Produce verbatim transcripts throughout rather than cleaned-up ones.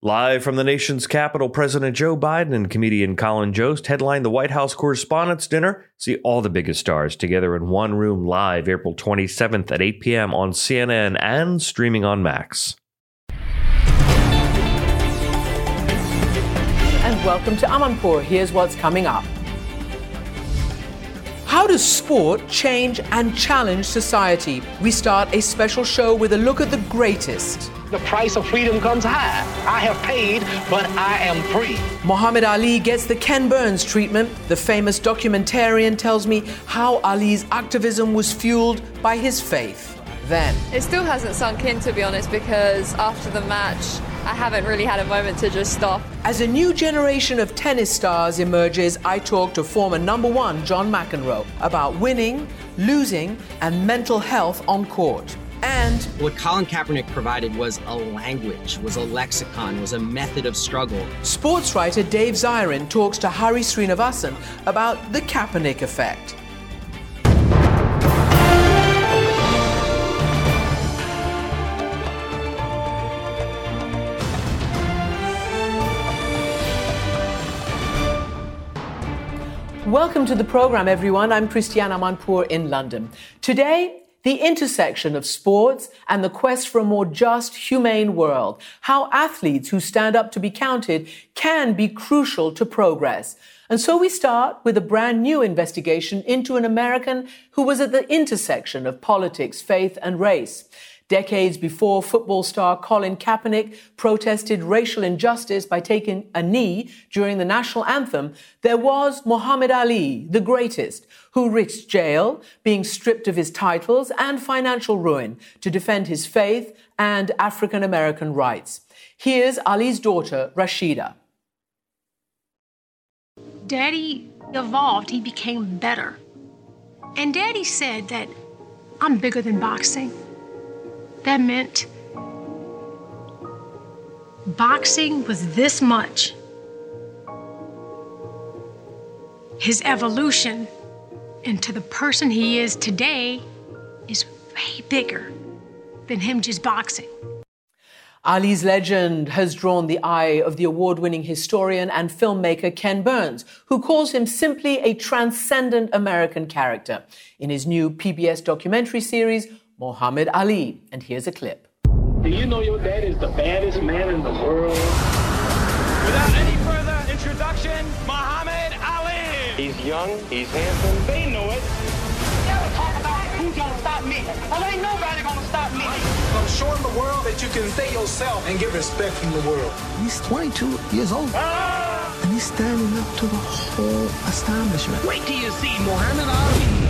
Live from the nation's capital, President Joe Biden and comedian Colin Jost headline the White House Correspondents' Dinner. See all the biggest stars together in one room live April twenty-seventh at eight p.m. on C N N and streaming on Max. And welcome to Amanpur. Here's what's coming up. How does sport change and challenge society? We start a special show with a look at the greatest. The price of freedom comes high. I have paid, but I am free. Muhammad Ali gets the Ken Burns treatment. The famous documentarian tells me how Ali's activism was fueled by his faith. Then, it still hasn't sunk in, to be honest, because after the match, I haven't really had a moment to just stop. As a new generation of tennis stars emerges, I talk to former number one John McEnroe about winning, losing, and mental health on court. And what Colin Kaepernick provided was a language, was a lexicon, was a method of struggle. Sports writer Dave Zirin talks to Hari Srinivasan about the Kaepernick effect. Welcome to the program, everyone. I'm Christiane Amanpour in London. Today, the intersection of sports and the quest for a more just, humane world. How athletes who stand up to be counted can be crucial to progress. And so we start with a brand new investigation into an American who was at the intersection of politics, faith, and race. Decades before football star Colin Kaepernick protested racial injustice by taking a knee during the national anthem, there was Muhammad Ali, the greatest, who risked jail, being stripped of his titles and financial ruin to defend his faith and African-American rights. Here's Ali's daughter, Rashida. Daddy evolved. He became better. And Daddy said that I'm bigger than boxing. That meant boxing was this much. His evolution into the person he is today is way bigger than him just boxing. Ali's legend has drawn the eye of the award-winning historian and filmmaker Ken Burns, who calls him simply a transcendent American character. In his new P B S documentary series, Muhammad Ali. And here's a clip. Do you know your dad is the baddest man in the world? Without any further introduction, Muhammad Ali. He's young, he's handsome. They know it. Never talk about who's gonna stop me. Well, ain't nobody gonna stop me. I'm showing the world that you can stay yourself and get respect from the world. He's twenty-two years old. Ah! And he's standing up to the whole establishment. Wait till you see Muhammad Ali.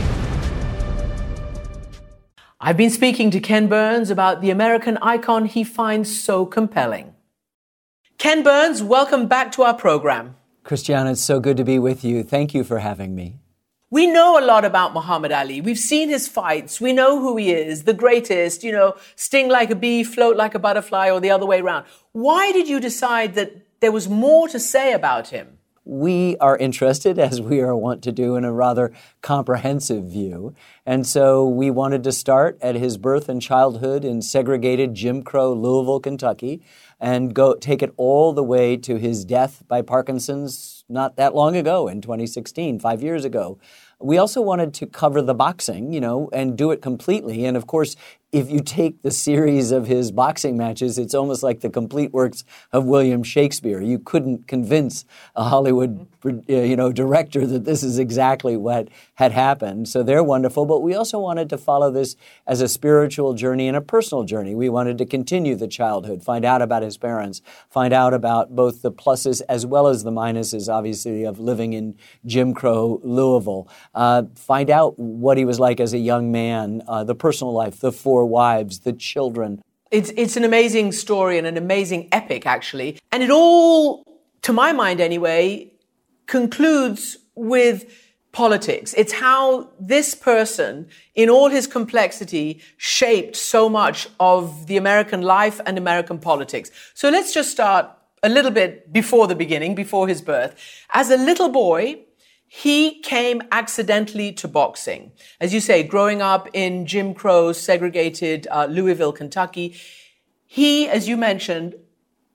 I've been speaking to Ken Burns about the American icon he finds so compelling. Ken Burns, welcome back to our program. Christiane, it's so good to be with you. Thank you for having me. We know a lot about Muhammad Ali. We've seen his fights. We know who he is, the greatest, you know, sting like a bee, float like a butterfly, or the other way around. Why did you decide that there was more to say about him? We are interested, as we are wont to do, in a rather comprehensive view. And so we wanted to start at his birth and childhood in segregated Jim Crow, Louisville, Kentucky, and go take it all the way to his death by Parkinson's not that long ago, in twenty sixteen, five years ago. We also wanted to cover the boxing, you know, and do it completely. And of course, if you take the series of his boxing matches, it's almost like the complete works of William Shakespeare. You couldn't convince a Hollywood, you know, director that this is exactly what had happened. So they're wonderful. But we also wanted to follow this as a spiritual journey and a personal journey. We wanted to continue the childhood, find out about his parents, find out about both the pluses as well as the minuses, obviously, of living in Jim Crow, Louisville. Uh, find out what he was like as a young man, uh, the personal life, the four wives, the children. It's it's an amazing story and an amazing epic, actually. And it all, to my mind anyway, concludes with politics. It's how this person, in all his complexity, shaped so much of the American life and American politics. So let's just start a little bit before the beginning, before his birth. As a little boy, he came accidentally to boxing. As you say, growing up in Jim Crow, segregated uh, Louisville, Kentucky, he, as you mentioned,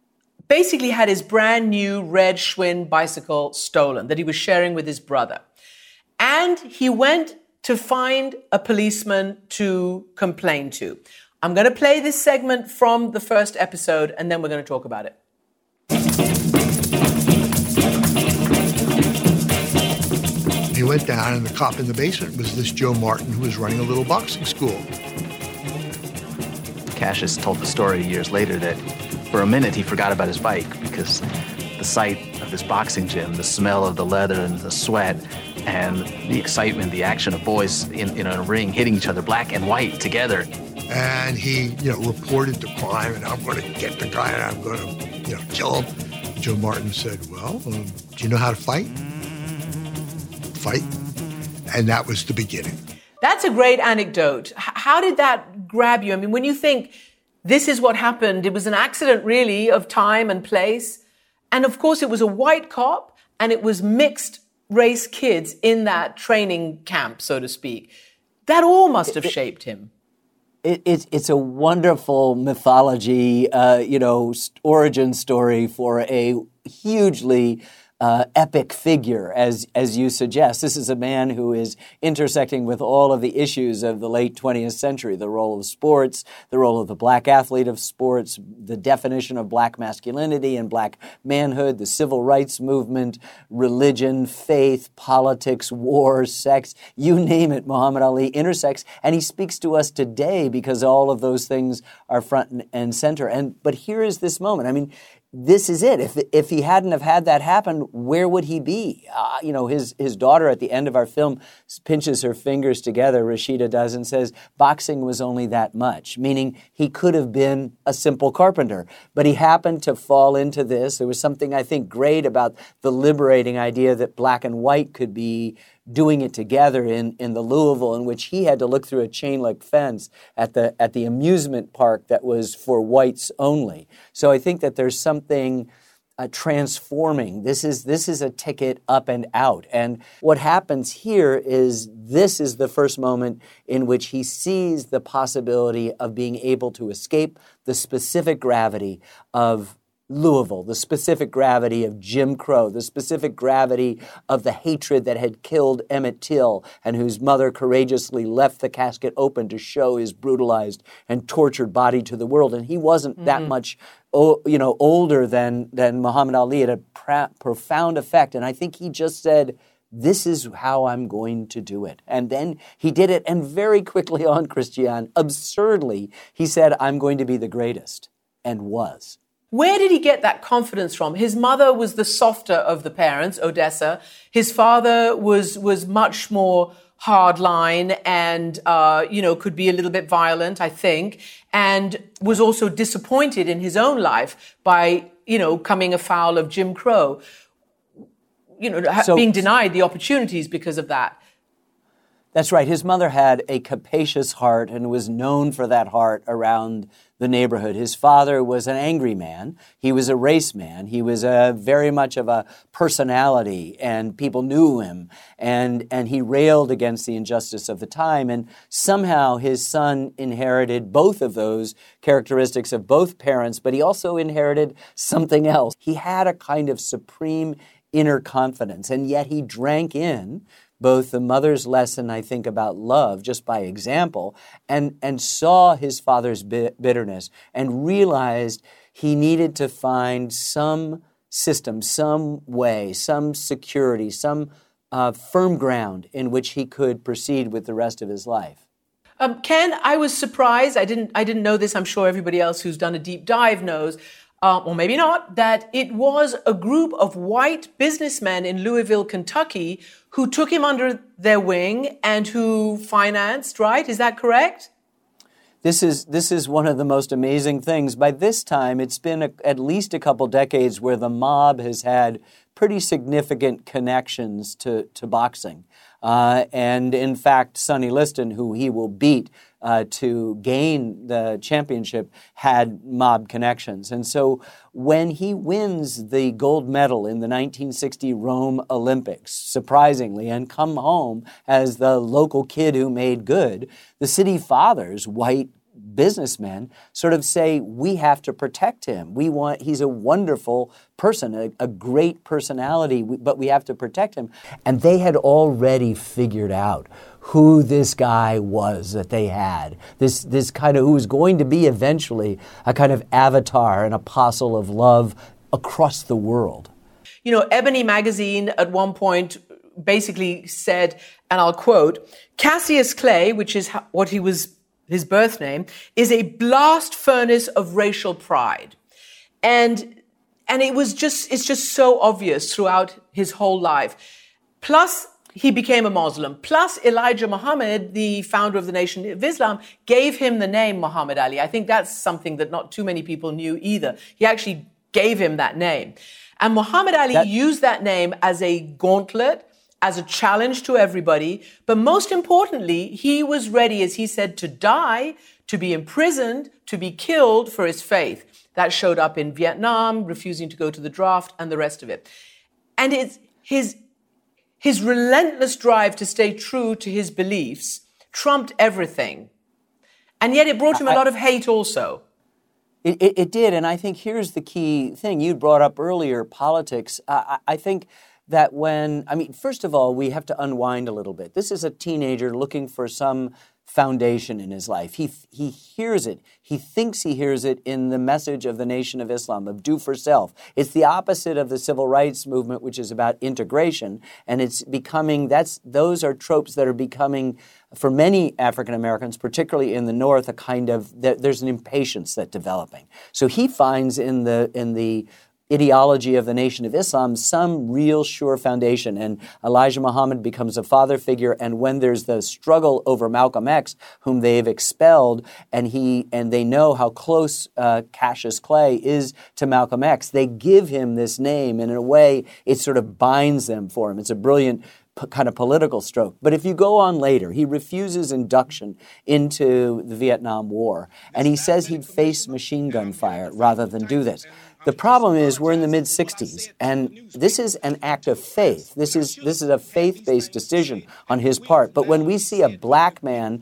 basically had his brand new red Schwinn bicycle stolen that he was sharing with his brother. And he went to find a policeman to complain to. I'm going to play this segment from the first episode, and then we're going to talk about it. He went down, and the cop in the basement was this Joe Martin, who was running a little boxing school. Cassius told the story years later that for a minute he forgot about his bike because the sight of this boxing gym, the smell of the leather and the sweat, and the excitement, the action of boys in, in a ring hitting each other black and white together. And he, you know, reported the crime, and I'm going to get the guy, and I'm going to, you know, kill him. Joe Martin said, well, um, do you know how to fight? Fight. And that was the beginning. That's a great anecdote. H- how did that grab you? I mean, when you think this is what happened, it was an accident really of time and place. And of course, it was a white cop and it was mixed race kids in that training camp, so to speak. That all must have shaped him. It, it, it's a wonderful mythology, uh, you know, origin story for a hugely uh, epic figure, as as you suggest. This is a man who is intersecting with all of the issues of the late twentieth century, the role of sports, the role of the black athlete of sports, the definition of black masculinity and black manhood, the civil rights movement, religion, faith, politics, war, sex, you name it, Muhammad Ali intersects, and he speaks to us today because all of those things are front and center. And but here is this moment. I mean, this is it. If if he hadn't have had that happen, where would he be? Uh, you know, his his daughter at the end of our film pinches her fingers together, Rashida does, and says, boxing was only that much, meaning he could have been a simple carpenter. But he happened to fall into this. There was something, I think, great about the liberating idea that black and white could be doing it together in, in the Louisville, in which he had to look through a chain-link fence at the at the amusement park that was for whites only. So I think that there's something uh, transforming. This is this is a ticket up and out. And what happens here is this is the first moment in which he sees the possibility of being able to escape the specific gravity of Louisville, the specific gravity of Jim Crow, the specific gravity of the hatred that had killed Emmett Till and whose mother courageously left the casket open to show his brutalized and tortured body to the world. And he wasn't mm-hmm. that much, you know, older than, than Muhammad Ali. It had a pra- profound effect. And I think he just said, this is how I'm going to do it. And then he did it. And very quickly on, Christiane, absurdly, he said, I'm going to be the greatest, and was. Where did he get that confidence from? His mother was the softer of the parents, Odessa. His father was was much more hardline and, uh, you know, could be a little bit violent, I think, and was also disappointed in his own life by, you know, coming afoul of Jim Crow, you know, so, being denied the opportunities because of that. That's right. His mother had a capacious heart and was known for that heart around the neighborhood. His father was an angry man. He was a race man. He was a very much of a personality, and people knew him. And, and he railed against the injustice of the time. And somehow his son inherited both of those characteristics of both parents, but he also inherited something else. He had a kind of supreme inner confidence, and yet he drank in both the mother's lesson, I think, about love, just by example, and, and saw his father's bitterness and realized he needed to find some system, some way, some security, some uh, firm ground in which he could proceed with the rest of his life. Um, Ken, I was surprised. I didn't, I didn't know this. I'm sure everybody else who's done a deep dive knows. Uh, or maybe not, that it was a group of white businessmen in Louisville, Kentucky, who took him under their wing and who financed, right? Is that correct? This is this is one of the most amazing things. By this time, it's been a, at least a couple decades where the mob has had pretty significant connections to, to boxing. Uh, and in fact, Sonny Liston, who he will beat uh, to gain the championship, had mob connections. And so when he wins the gold medal in the nineteen sixty Rome Olympics, surprisingly, and come home as the local kid who made good, the city fathers, white businessmen sort of say, we have to protect him. We want, he's a wonderful person, a, a great personality, but we have to protect him. And they had already figured out who this guy was that they had, this this kind of, who was going to be eventually a kind of avatar, an apostle of love across the world. You know, Ebony magazine at one point basically said, and I'll quote, Cassius Clay, which is what he was, his birth name, is a blast furnace of racial pride. And, and it was just, it's just so obvious throughout his whole life. Plus, he became a Muslim. Plus, Elijah Muhammad, the founder of the Nation of Islam, gave him the name Muhammad Ali. I think that's something that not too many people knew either. He actually gave him that name. And Muhammad Ali that- used that name as a gauntlet, as a challenge to everybody. But most importantly, he was ready, as he said, to die, to be imprisoned, to be killed for his faith. That showed up in Vietnam, refusing to go to the draft, and the rest of it. And it's his, his relentless drive to stay true to his beliefs trumped everything. And yet it brought him a lot of hate also. It, it, it did, and I think here's the key thing. You brought up earlier politics. I, I think that when, I mean, first of all, we have to unwind a little bit. This is a teenager looking for some foundation in his life. He he hears it. He thinks he hears it in the message of the Nation of Islam, of do for self. It's the opposite of the civil rights movement, which is about integration, and it's becoming, that's those are tropes that are becoming, for many African Americans, particularly in the North, a kind of, there's an impatience that's developing. So he finds in the in the ideology of the Nation of Islam some real sure foundation. And Elijah Muhammad becomes a father figure. And when there's the struggle over Malcolm X, whom they've expelled, and he and they know how close uh, Cassius Clay is to Malcolm X, they give him this name. And in a way, it sort of binds them for him. It's a brilliant p- kind of political stroke. But if you go on later, he refuses induction into the Vietnam War. And he says he'd face machine gun fire rather than do this. The problem is we're in the mid-sixties, and this is an act of faith. This is this is a faith-based decision on his part. But when we see a black man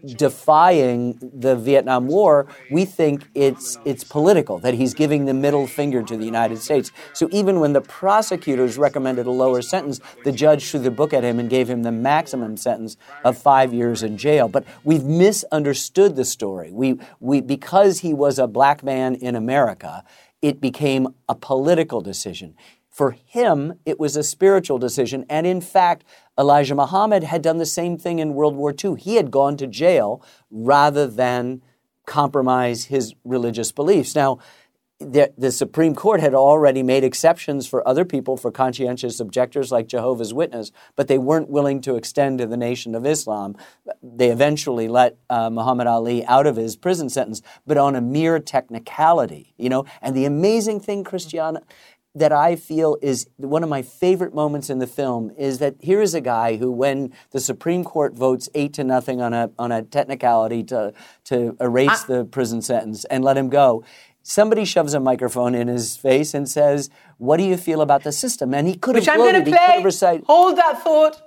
defying the Vietnam War, we think it's it's political, that he's giving the middle finger to the United States. So even when the prosecutors recommended a lower sentence, the judge threw the book at him and gave him the maximum sentence of five years in jail. But we've misunderstood the story. We we because he was a black man in America, it became a political decision. For him, it was a spiritual decision. And in fact, Elijah Muhammad had done the same thing in World War Two. He had gone to jail rather than compromise his religious beliefs. Now, the, the Supreme Court had already made exceptions for other people, for conscientious objectors like Jehovah's Witness, but they weren't willing to extend to the Nation of Islam. They eventually let uh, Muhammad Ali out of his prison sentence, but on a mere technicality, you know. And the amazing thing, Christiana, that I feel is one of my favorite moments in the film is that here is a guy who, when the Supreme Court votes eight to nothing on a on a technicality to to erase I- the prison sentence and let him go, somebody shoves a microphone in his face and says, "What do you feel about the system?" And he could have Which I'm going to play. Recited- Hold that thought.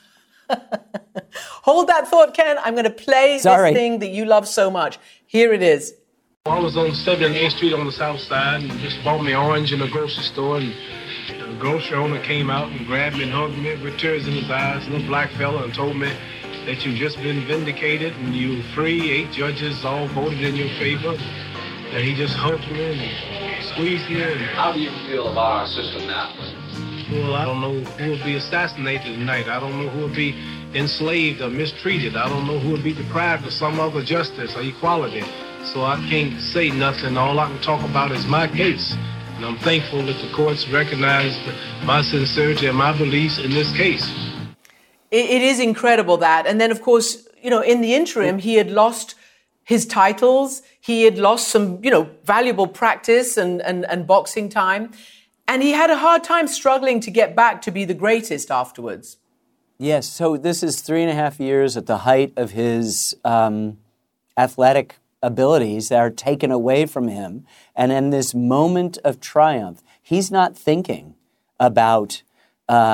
Hold that thought, Ken. I'm going to play Sorry. this thing that you love so much. Here it is. I was on seventy-eighth Street on the south side and just bought me orange in a grocery store, and the grocery owner came out and grabbed me and hugged me with tears in his eyes, a little black fella, and told me that you've just been vindicated and you're free. Eight judges all voted in your favor. And he just hugged me and squeezed me. And how do you feel about our system now? Well, I don't know who will be assassinated tonight. I don't know who will be enslaved or mistreated. I don't know who will be deprived of some other justice or equality. So I can't say nothing. All I can talk about is my case. And I'm thankful that the courts recognized my sincerity and my beliefs in this case. It, it is incredible that. And then, of course, you know, in the interim, he had lost his titles. He had lost some, you know, valuable practice and, and, and boxing time. And he had a hard time struggling to get back to be the greatest afterwards. Yes. So this is three and a half years at the height of his um, athletic abilities that are taken away from him. And in this moment of triumph, he's not thinking about um,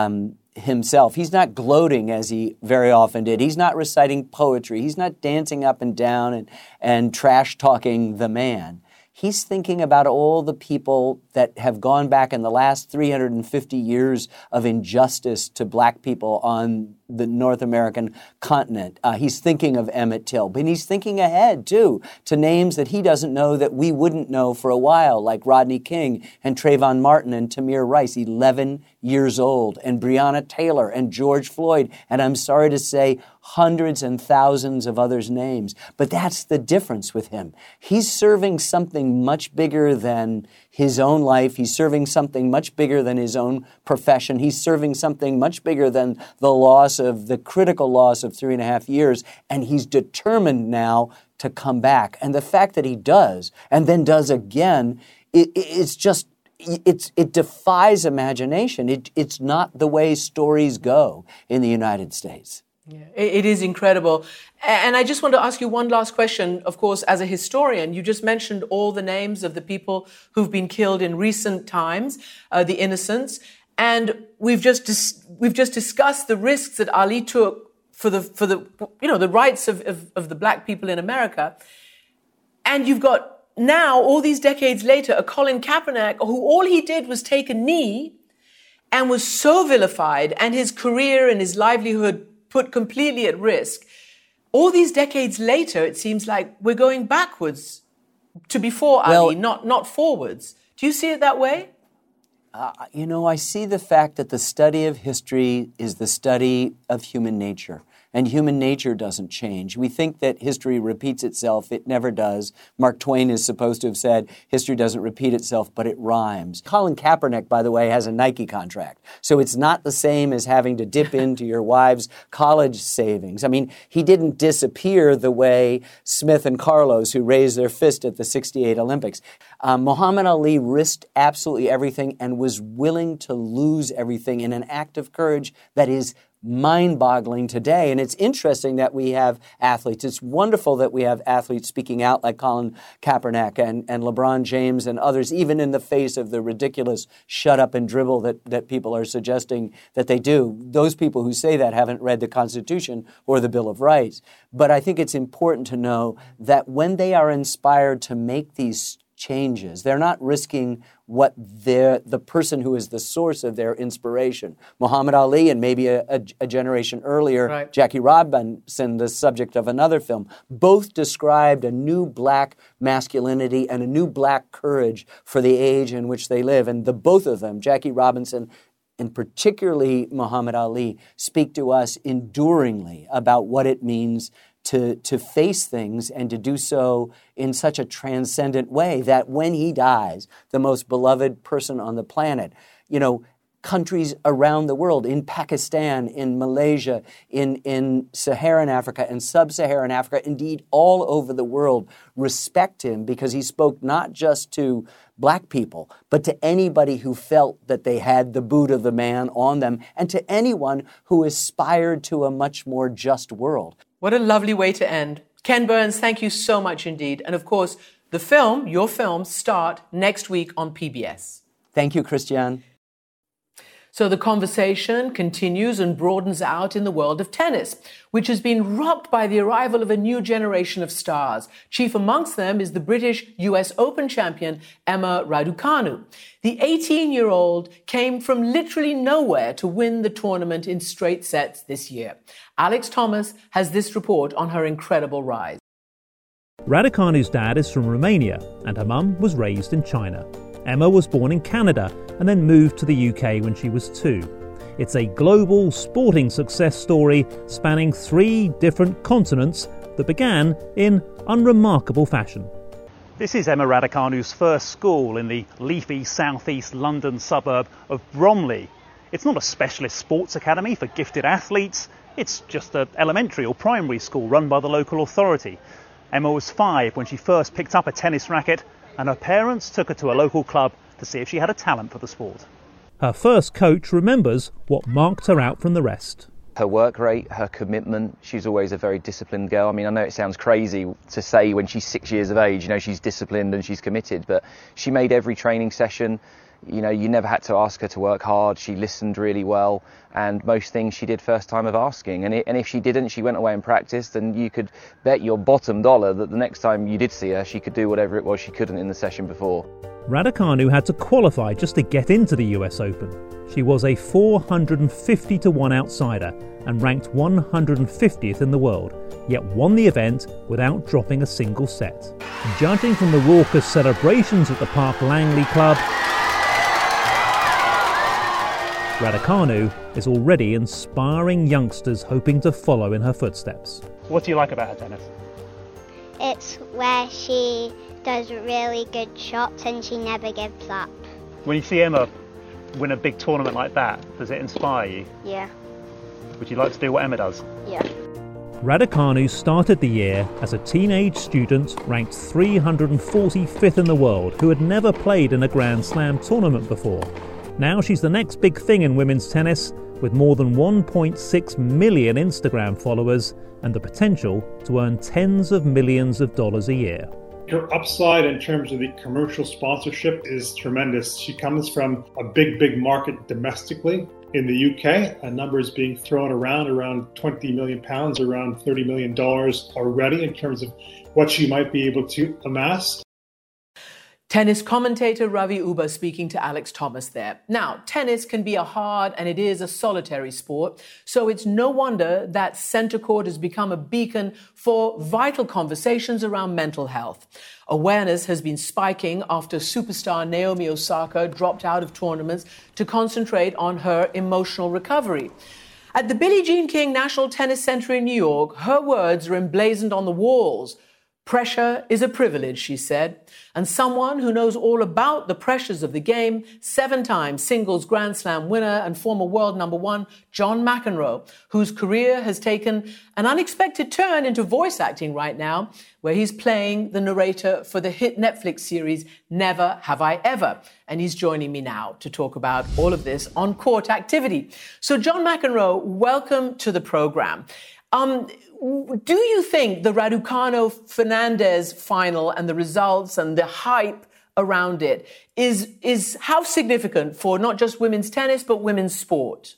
himself. He's not gloating as he very often did. He's not reciting poetry. He's not dancing up and down and, and trash-talking the man. He's thinking about all the people that have gone back in the last three hundred fifty years of injustice to black people on the North American continent. Uh, he's thinking of Emmett Till, but he's thinking ahead, too, to names that he doesn't know that we wouldn't know for a while, like Rodney King and Trayvon Martin and Tamir Rice, eleven years old, and Breonna Taylor and George Floyd, and I'm sorry to say, hundreds and thousands of others' names. But that's the difference with him. He's serving something much bigger than his own life. He's serving something much bigger than his own profession. He's serving something much bigger than the loss of the critical loss of three and a half years. And he's determined now to come back. And the fact that he does, and then does again, it, it's just, it's, it defies imagination. It, it's not the way stories go in the United States. Yeah, it is incredible. And I just want to ask you one last question. Of course, as a historian, you just mentioned all the names of the people who've been killed in recent times, uh, the innocents. And we've just dis- we've just discussed the risks that Ali took for the for the you know the rights of, of, of the black people in America. And you've got now, all these decades later, a Colin Kaepernick who all he did was take a knee and was so vilified, and his career and his livelihood put completely at risk. All these decades later, it seems like we're going backwards to before well, Ali, not not forwards. Do you see it that way? Uh, you know, I see the fact that the study of history is the study of human nature. And human nature doesn't change. We think that history repeats itself. It never does. Mark Twain is supposed to have said, history doesn't repeat itself, but it rhymes. Colin Kaepernick, by the way, has a Nike contract. So it's not the same as having to dip into your wife's college savings. I mean, he didn't disappear the way Smith and Carlos, who raised their fist at the sixty-eight Olympics. Um, Muhammad Ali risked absolutely everything and was willing to lose everything in an act of courage that is mind-boggling today. And it's interesting that we have athletes. It's wonderful that we have athletes speaking out like Colin Kaepernick and, and LeBron James and others, even in the face of the ridiculous shut up and dribble that, that people are suggesting that they do. Those people who say that haven't read the Constitution or the Bill of Rights. But I think it's important to know that when they are inspired to make these changes, they're not risking what the person who is the source of their inspiration. Muhammad Ali and maybe a, a, a generation earlier, right. Jackie Robinson, the subject of another film, both described a new black masculinity and a new black courage for the age in which they live. And the both of them, Jackie Robinson and particularly Muhammad Ali, speak to us enduringly about what it means to to face things and to do so in such a transcendent way that when he dies, the most beloved person on the planet, you know, countries around the world, in Pakistan, in Malaysia, in, in Saharan Africa and sub-Saharan Africa, indeed all over the world, respect him because he spoke not just to black people, but to anybody who felt that they had the boot of the man on them and to anyone who aspired to a much more just world. What a lovely way to end. Ken Burns, thank you so much indeed. And of course, the film, your films, start next week on P B S. Thank you, Christiane. So the conversation continues and broadens out in the world of tennis, which has been rocked by the arrival of a new generation of stars. Chief amongst them is the British U S Open champion, Emma Raducanu. The eighteen-year-old came from literally nowhere to win the tournament in straight sets this year. Alex Thomas has this report on her incredible rise. Raducanu's dad is from Romania and her mum was raised in China. Emma was born in Canada and then moved to the U K when she was two. It's a global sporting success story spanning three different continents that began in unremarkable fashion. This is Emma Raducanu's first school in the leafy southeast London suburb of Bromley. It's not a specialist sports academy for gifted athletes, it's just an elementary or primary school run by the local authority. Emma was five when she first picked up a tennis racket, and her parents took her to a local club to see if she had a talent for the sport. Her first coach remembers what marked her out from the rest. Her work rate, her commitment, she's always a very disciplined girl. I mean, I know it sounds crazy to say when she's six years of age, you know, she's disciplined and she's committed, but she made every training session You know, you never had to ask her to work hard. She listened really well, and most things she did first time of asking. And, it, and if she didn't, she went away and practiced, and you could bet your bottom dollar that the next time you did see her, she could do whatever it was she couldn't in the session before. Raducanu had to qualify just to get into the U S Open. She was a four hundred fifty to one outsider and ranked one hundred fiftieth in the world, yet won the event without dropping a single set. Judging from the raucous celebrations at the Park Langley Club, Raducanu is already inspiring youngsters hoping to follow in her footsteps. What do you like about her tennis? It's where she does really good shots and she never gives up. When you see Emma win a big tournament like that, does it inspire you? Yeah. Would you like to do what Emma does? Yeah. Raducanu started the year as a teenage student ranked three hundred forty-fifth in the world who had never played in a Grand Slam tournament before. Now she's the next big thing in women's tennis, with more than one point six million Instagram followers and the potential to earn tens of millions of dollars a year. Her upside in terms of the commercial sponsorship is tremendous. She comes from a big, big market domestically. In the U K, a number is being thrown around, around twenty million pounds, around thirty million dollars already in terms of what she might be able to amass. Tennis commentator Ravi Uber speaking to Alex Thomas there. Now, tennis can be a hard and it is a solitary sport, so it's no wonder that centre court has become a beacon for vital conversations around mental health. Awareness has been spiking after superstar Naomi Osaka dropped out of tournaments to concentrate on her emotional recovery. At the Billie Jean King National Tennis Center in New York, her words are emblazoned on the walls. Pressure is a privilege, she said, and someone who knows all about the pressures of the game, seven-time singles Grand Slam winner and former world number one John McEnroe, whose career has taken an unexpected turn into voice acting right now, where he's playing the narrator for the hit Netflix series Never Have I Ever. And he's joining me now to talk about all of this on court activity. So John McEnroe, welcome to the program. Um, do you think the Raducanu-Fernandez final and the results and the hype around it is, is how significant for not just women's tennis, but women's sport?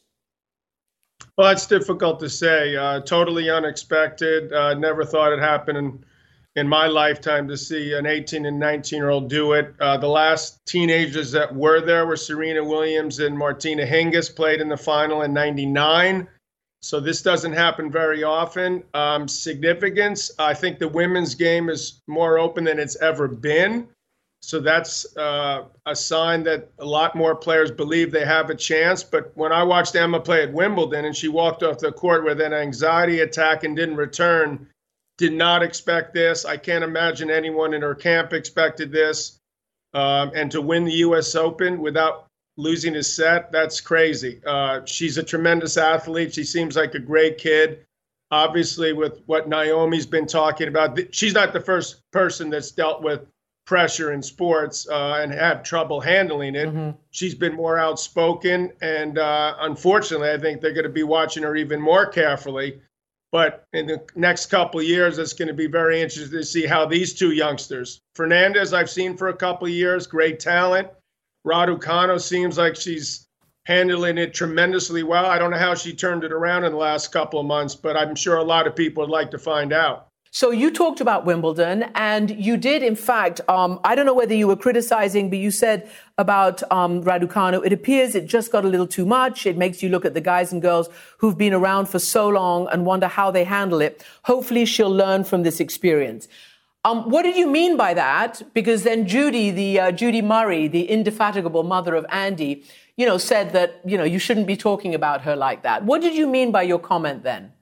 Well, it's difficult to say. Uh, totally unexpected. Uh, never thought it happened in, in my lifetime to see an eighteen and nineteen-year-old do it. Uh, the last teenagers that were there were Serena Williams and Martina Hingis, played in the final in ninety-nine. So this doesn't happen very often. Um, significance, I think the women's game is more open than it's ever been. So that's uh, a sign that a lot more players believe they have a chance. But when I watched Emma play at Wimbledon and she walked off the court with an anxiety attack and didn't return, did not expect this. I can't imagine anyone in her camp expected this. Um, and to win the U S Open without losing a set, that's crazy. Uh, she's a tremendous athlete. She seems like a great kid. Obviously, with what Naomi's been talking about, she's not the first person that's dealt with pressure in sports uh, and had trouble handling it. Mm-hmm. She's been more outspoken, and uh, unfortunately, I think they're going to be watching her even more carefully. But in the next couple of years, it's going to be very interesting to see how these two youngsters, Fernandez, I've seen for a couple of years, great talent. Raducanu seems like she's handling it tremendously well. I don't know how she turned it around in the last couple of months, but I'm sure a lot of people would like to find out. So you talked about Wimbledon, and you did, in fact, um, I don't know whether you were criticizing, but you said about um, Raducanu, it appears it just got a little too much. It makes you look at the guys and girls who've been around for so long and wonder how they handle it. Hopefully she'll learn from this experience. Um, what did you mean by that? Because then Judy, the uh, Judy Murray, the indefatigable mother of Andy, you know, said that, you know, you shouldn't be talking about her like that. What did you mean by your comment then?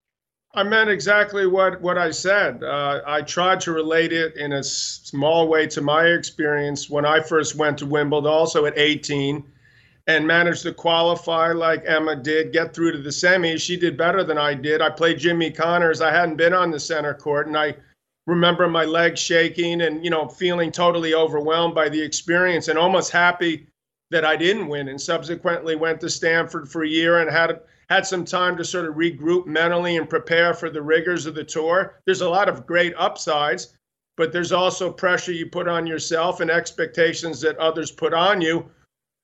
I meant exactly what, what I said. Uh, I tried to relate it in a small way to my experience when I first went to Wimbledon, also at eighteen, and managed to qualify like Emma did, get through to the semis. She did better than I did. I played Jimmy Connors. I hadn't been on the center court, and I remember my legs shaking and, you know, feeling totally overwhelmed by the experience and almost happy that I didn't win, and subsequently went to Stanford for a year and had had some time to sort of regroup mentally and prepare for the rigors of the tour. There's a lot of great upsides, but there's also pressure you put on yourself and expectations that others put on you.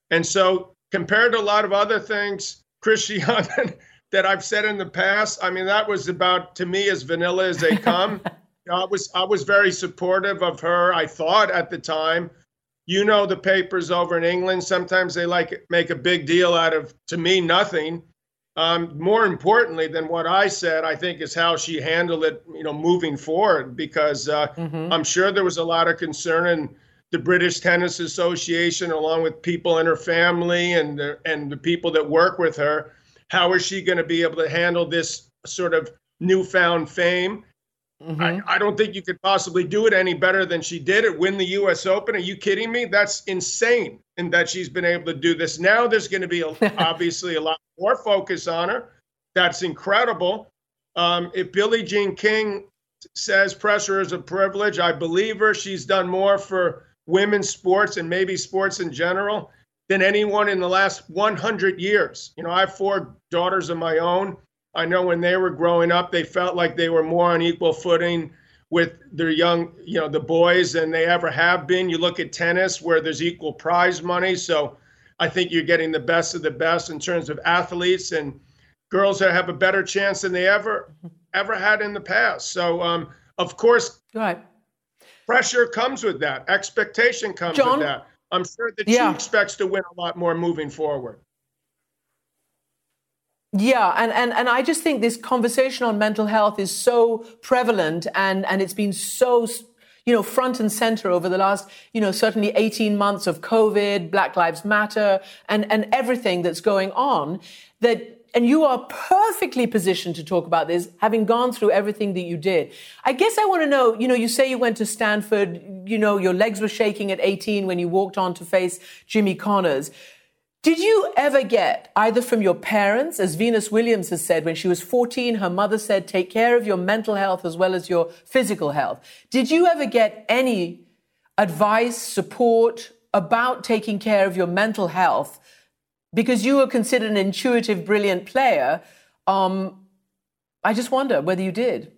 And so compared to a lot of other things, Christiana, that I've said in the past, I mean, that was about, to me, as vanilla as they come. You know, I was I was very supportive of her, I thought at the time. You know, the papers over in England, sometimes they like make a big deal out of, to me, nothing. Um, more importantly than what I said, I think, is how she handled it, you know, moving forward, because uh, mm-hmm. I'm sure there was a lot of concern in the British Tennis Association, along with people in her family and the, and the people that work with her. How is she going to be able to handle this sort of newfound fame? Mm-hmm. I, I don't think you could possibly do it any better than she did it, win the U S Open. Are you kidding me? That's insane. And that she's been able to do this. Now there's going to be a, obviously a lot more focus on her. That's incredible. Um, if Billie Jean King says pressure is a privilege, I believe her. She's done more for women's sports and maybe sports in general than anyone in the last one hundred years. You know, I have four daughters of my own. I know when they were growing up, they felt like they were more on equal footing with their young, you know, the boys than they ever have been. You look at tennis where there's equal prize money. So I think you're getting the best of the best in terms of athletes, and girls that have a better chance than they ever, ever had in the past. So, um, of course, right. pressure comes with that. Expectation comes John? with that. I'm sure that yeah. she expects to win a lot more moving forward. Yeah, and, and, and I just think this conversation on mental health is so prevalent, and, and it's been so, you know, front and center over the last, you know, certainly eighteen months of COVID, Black Lives Matter, and, and everything that's going on, that, and you are perfectly positioned to talk about this, having gone through everything that you did. I guess I want to know, you know, you say you went to Stanford, you know, your legs were shaking at eighteen when you walked on to face Jimmy Connors. Did you ever get, either from your parents, as Venus Williams has said, when she was fourteen, her mother said, take care of your mental health as well as your physical health. Did you ever get any advice, support about taking care of your mental health? Because you were considered an intuitive, brilliant player. Um, I just wonder whether you did.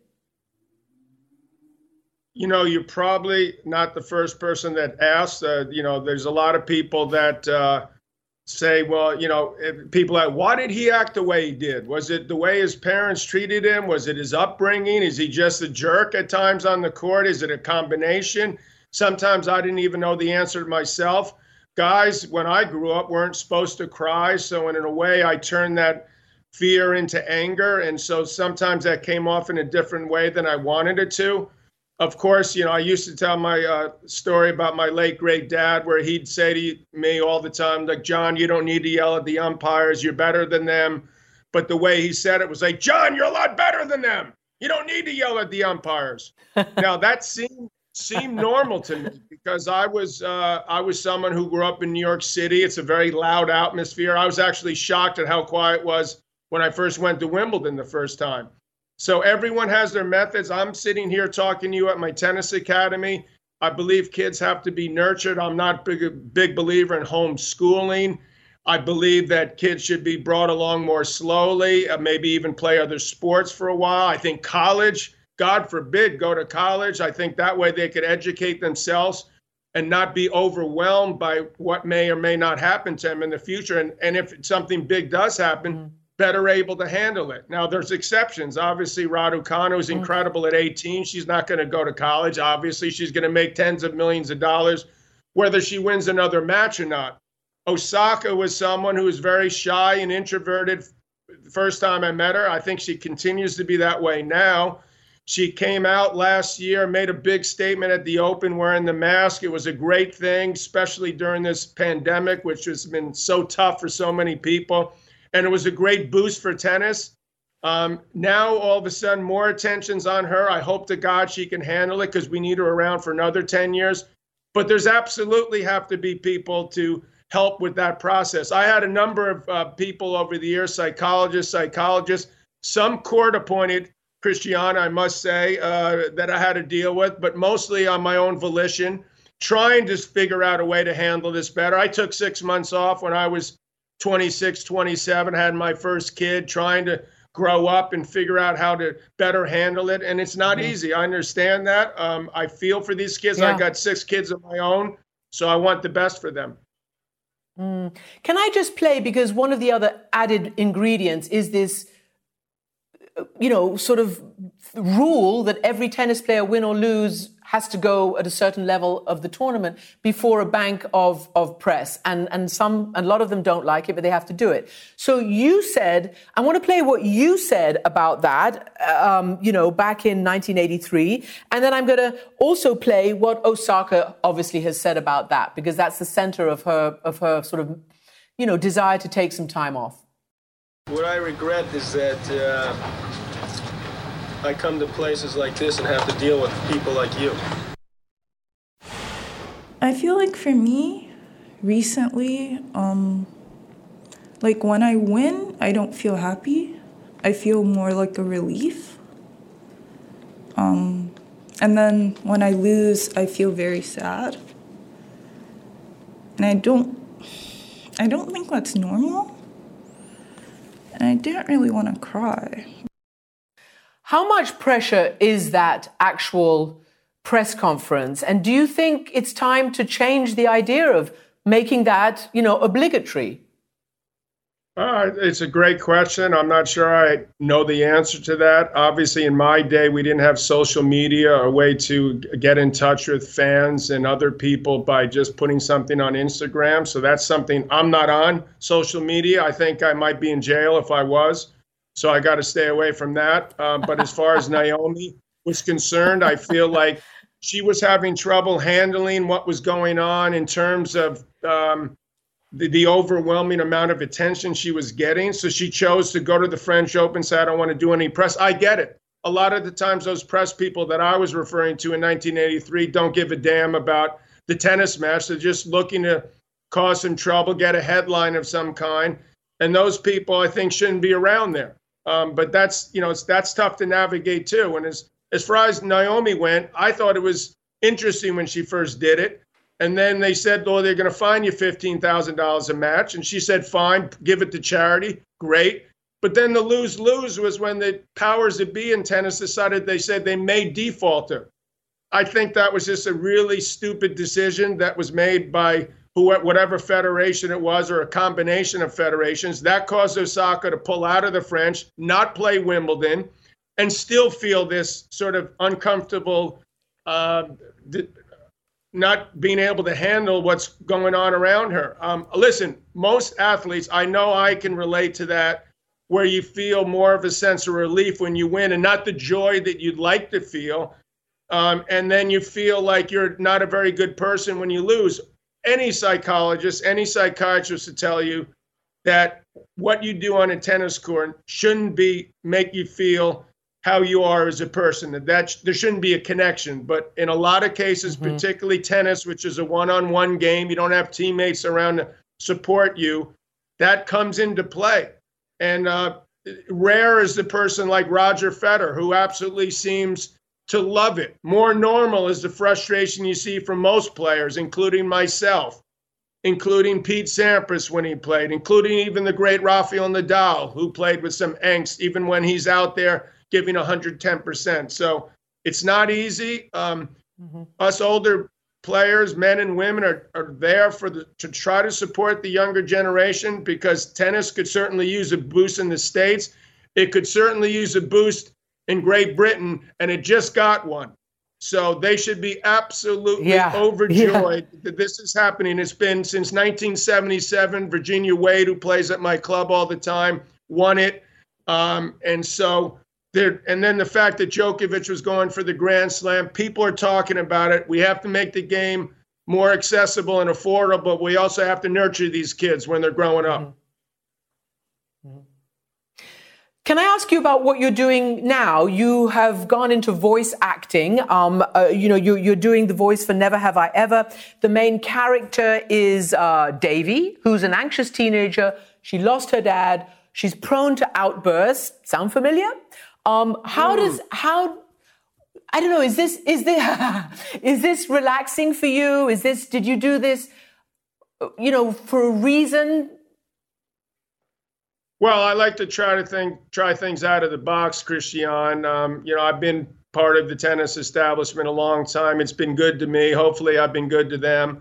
You know, you're probably not the first person that asked. Uh, you know, there's a lot of people that uh, say, well, you know, people like, why did he act the way he did? Was it the way his parents treated him? Was it his upbringing? Is he just a jerk at times on the court? Is it a combination? Sometimes I didn't even know the answer to myself. Guys, when I grew up, weren't supposed to cry. So in a way, I turned that fear into anger. And so sometimes that came off in a different way than I wanted it to. Of course, you know, I used to tell my uh, story about my late great dad, where he'd say to me all the time, like, John, you don't need to yell at the umpires. You're better than them. But the way he said it was like, John, you're a lot better than them. You don't need to yell at the umpires. Now, that seemed seemed normal to me because I was uh, I was someone who grew up in New York City. It's a very loud atmosphere. I was actually shocked at how quiet it was when I first went to Wimbledon the first time. So everyone has their methods. I'm sitting here talking to you at my tennis academy. I believe kids have to be nurtured. I'm not a big, big believer in homeschooling. I believe that kids should be brought along more slowly, uh, maybe even play other sports for a while. I think college, God forbid, go to college. I think that way they could educate themselves and not be overwhelmed by what may or may not happen to them in the future. And, and if something big does happen, mm-hmm. better able to handle it. Now, there's exceptions. Obviously, Raducanu is incredible at eighteen. She's not going to go to college. Obviously, she's going to make tens of millions of dollars, whether she wins another match or not. Osaka was someone who was very shy and introverted the first time I met her. I think she continues to be that way now. She came out last year, made a big statement at the Open wearing the mask. It was a great thing, especially during this pandemic, which has been so tough for so many people. And it was a great boost for tennis. Um, now, all of a sudden, more attention's on her. I hope to God she can handle it because we need her around for another ten years. But there's absolutely have to be people to help with that process. I had a number of uh, people over the years, psychologists, psychologists, some court-appointed, Christiana, I must say, uh, that I had to deal with, but mostly on my own volition, trying to figure out a way to handle this better. I took six months off when I was twenty-six, twenty-seven, had my first kid, trying to grow up and figure out how to better handle it. And it's not mm-hmm. easy. I understand that. Um, I feel for these kids. Yeah. I got six kids of my own, so I want the best for them. Mm. Can I just play, because one of the other added ingredients is this, you know, sort of rule that every tennis player, win or lose, has to go at a certain level of the tournament before a bank of, of press. And, and some, a lot of them don't like it, but they have to do it. So you said, I want to play what you said about that, um, you know, back in nineteen eighty-three. And then I'm going to also play what Osaka obviously has said about that, because that's the center of her, of her sort of, you know, desire to take some time off. What I regret is that uh, I come to places like this and have to deal with people like you. I feel like for me, recently, um, like when I win, I don't feel happy. I feel more like a relief. Um, and then when I lose, I feel very sad. And I don't, I don't think that's normal. And I didn't really want to cry. How much pressure is that actual press conference? And do you think it's time to change the idea of making that, you know, obligatory? Uh, it's a great question. I'm not sure I know the answer to that. Obviously, in my day, we didn't have social media, a way to get in touch with fans and other people by just putting something on Instagram. So that's something I'm not on social media. I think I might be in jail if I was. So I got to stay away from that. Um, but as far as Naomi was concerned, I feel like she was having trouble handling what was going on in terms of um, the, the overwhelming amount of attention she was getting. So she chose to go to the French Open, say, I don't want to do any press. I get it. A lot of the times those press people that I was referring to in nineteen eighty-three don't give a damn about the tennis match. They're just looking to cause some trouble, get a headline of some kind. And those people, I think, shouldn't be around there. Um, but that's, you know, it's, that's tough to navigate too. And as, as far as Naomi went, I thought it was interesting when she first did it. And then they said, oh, they're going to fine you fifteen thousand dollars a match. And she said, fine, give it to charity. Great. But then the lose-lose was when the powers that be in tennis decided, they said they may default her. I think that was just a really stupid decision that was made by whatever federation it was, or a combination of federations. That caused Osaka to pull out of the French, not play Wimbledon, and still feel this sort of uncomfortable, uh, d- not being able to handle what's going on around her. Um, listen, most athletes, I know I can relate to that, where you feel more of a sense of relief when you win and not the joy that you'd like to feel. Um, and then you feel like you're not a very good person when you lose. Any psychologist, any psychiatrist will tell you that what you do on a tennis court shouldn't be make you feel how you are as a person. That, that there shouldn't be a connection. But in a lot of cases, mm-hmm. particularly tennis, which is a one-on-one game, you don't have teammates around to support you, that comes into play. And uh, rare is the person like Roger Federer, who absolutely seems to love it. More normal is the frustration you see from most players, including myself, including Pete Sampras when he played, including even the great Rafael Nadal, who played with some angst, even when he's out there giving one hundred ten percent. So it's not easy. Um, mm-hmm. Us older players, men and women, are, are there for the, to try to support the younger generation, because tennis could certainly use a boost in the States. It could certainly use a boost in Great Britain, and it just got one. So they should be absolutely yeah. overjoyed yeah. that this is happening. It's been since nineteen seventy-seven. Virginia Wade, who plays at my club all the time, won it. Um, and so there, and then the fact that Djokovic was going for the Grand Slam, people are talking about it. We have to make the game more accessible and affordable, but we also have to nurture these kids when they're growing up. Mm-hmm. Mm-hmm. Can I ask you about what you're doing now? You have gone into voice acting. Um, uh, you know, you're, you're doing the voice for Never Have I Ever. The main character is uh, Davy, who's an anxious teenager. She lost her dad. She's prone to outbursts. Sound familiar? Um, how mm. does how? I don't know. Is this is this is this relaxing for you? Is this? Did you do this? You know, for a reason? Well, I like to try to think, try things out of the box, Christian. Um, you know, I've been part of the tennis establishment a long time. It's been good to me. Hopefully, I've been good to them.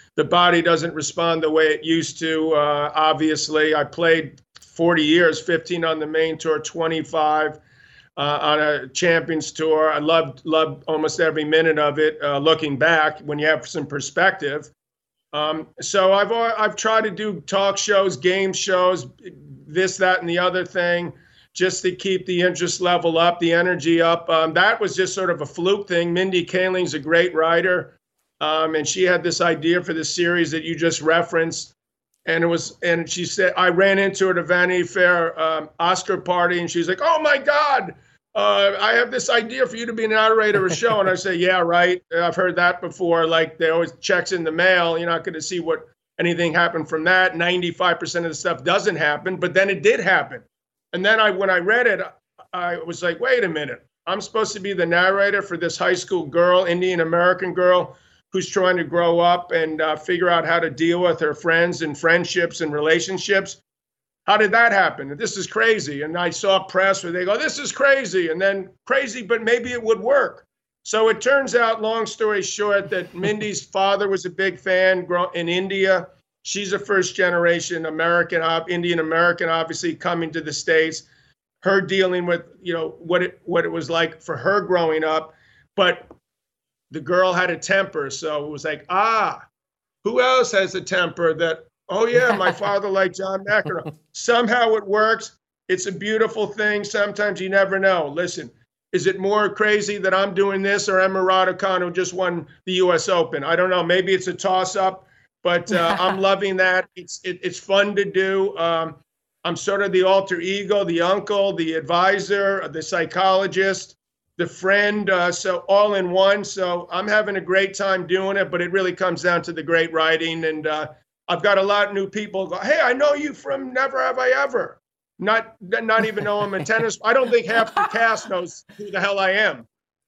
the body doesn't respond the way it used to. Uh, obviously, I played forty years, fifteen on the main tour, twenty-five uh, on a Champions Tour. I loved loved almost every minute of it. Uh, looking back, when you have some perspective, um, so I've I've tried to do talk shows, game shows, this, that, and the other thing, just to keep the interest level up, the energy up. Um, that was just sort of a fluke thing. Mindy Kaling's a great writer. Um, and she had this idea for the series that you just referenced, and it was, and she said, I ran into her at a Vanity Fair um, Oscar party, and she's like, "Oh my God, uh, I have this idea for you to be an narrator of a show." And I say, "Yeah, right. I've heard that before. Like, they always checks in the mail. You're not going to see what anything happened from that. ninety-five percent of the stuff doesn't happen, but then it did happen." And then I, when I read it, I was like, "Wait a minute. I'm supposed to be the narrator for this high school girl, Indian American girl, who's trying to grow up and uh, figure out how to deal with her friends and friendships and relationships. How did that happen? This is crazy." And I saw press where they go, "This is crazy," and then crazy, but maybe it would work. So it turns out, long story short, that Mindy's father was a big fan in India. She's a first generation American, Indian American, obviously coming to the States. Her dealing with, you know, what it what it was like for her growing up. But the girl had a temper, so it was like, ah, who else has a temper that, oh yeah, my father liked John McEnroe. Somehow it works. It's a beautiful thing. Sometimes you never know. Listen, is it more crazy that I'm doing this or Emma Raducanu, who just won the U S Open? I don't know. Maybe it's a toss-up, but uh, I'm loving that. It's it, it's fun to do. Um, I'm sort of the alter ego, the uncle, the advisor, the psychologist, the friend, uh, so all in one. So I'm having a great time doing it, but it really comes down to the great writing. And uh, I've got a lot of new people go, "Hey, I know you from Never Have I Ever." Not, not even know I'm a tennis. I don't think half the cast knows who the hell I am.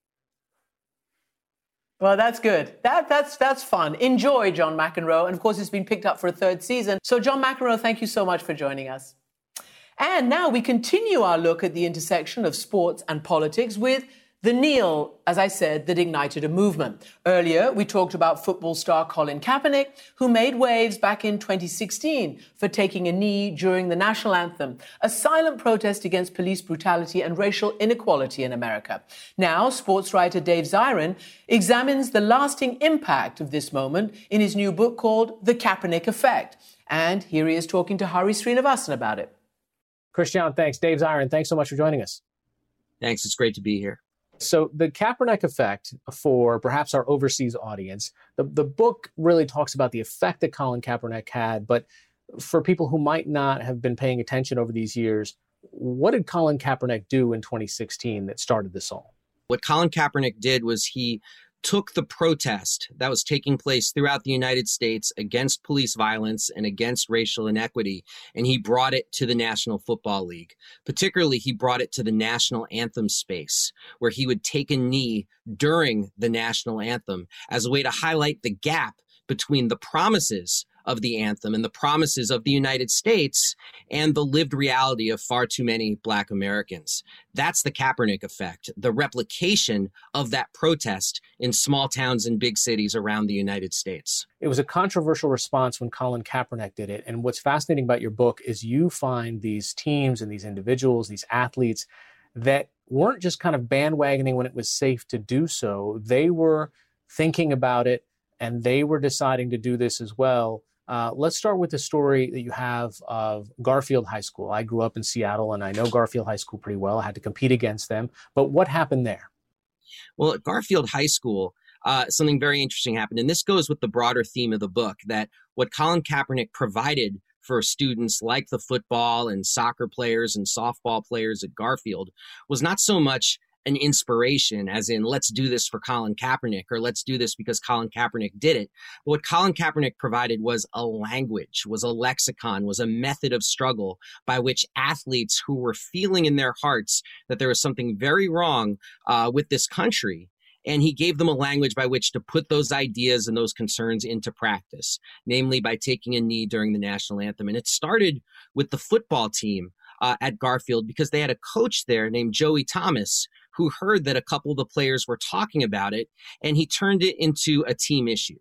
Well, that's good. That, that's, that's fun. Enjoy John McEnroe. And of course, it's been picked up for a third season. So John McEnroe, thank you so much for joining us. And now we continue our look at the intersection of sports and politics with the kneel, as I said, that ignited a movement. Earlier, we talked about football star Colin Kaepernick, who made waves back in twenty sixteen for taking a knee during the national anthem, a silent protest against police brutality and racial inequality in America. Now, sports writer Dave Zirin examines the lasting impact of this moment in his new book called The Kaepernick Effect. And here he is talking to Hari Srinivasan about it. Christian, thanks. Dave Zirin, thanks so much for joining us. Thanks. It's great to be here. So the Kaepernick effect, for perhaps our overseas audience, the, the book really talks about the effect that Colin Kaepernick had. But for people who might not have been paying attention over these years, what did Colin Kaepernick do in twenty sixteen that started this all? What Colin Kaepernick did was he took the protest that was taking place throughout the United States against police violence and against racial inequity, and he brought it to the National Football League. Particularly, he brought it to the national anthem space, where he would take a knee during the national anthem as a way to highlight the gap between the promises of the anthem and the promises of the United States and the lived reality of far too many Black Americans. That's the Kaepernick effect, the replication of that protest in small towns and big cities around the United States. It was a controversial response when Colin Kaepernick did it. And what's fascinating about your book is you find these teams and these individuals, these athletes that weren't just kind of bandwagoning when it was safe to do so. They were thinking about it and they were deciding to do this as well. Uh, let's start with the story that you have of Garfield High School. I grew up in Seattle, and I know Garfield High School pretty well. I had to compete against them. But what happened there? Well, at Garfield High School, uh, something very interesting happened. And this goes with the broader theme of the book, that what Colin Kaepernick provided for students like the football and soccer players and softball players at Garfield was not so much an inspiration, as in, let's do this for Colin Kaepernick, or let's do this because Colin Kaepernick did it. But what Colin Kaepernick provided was a language, was a lexicon, was a method of struggle by which athletes who were feeling in their hearts that there was something very wrong uh, with this country, and he gave them a language by which to put those ideas and those concerns into practice, namely by taking a knee during the national anthem. And it started with the football team uh, at Garfield, because they had a coach there named Joey Thomas, who heard that a couple of the players were talking about it, and he turned it into a team issue.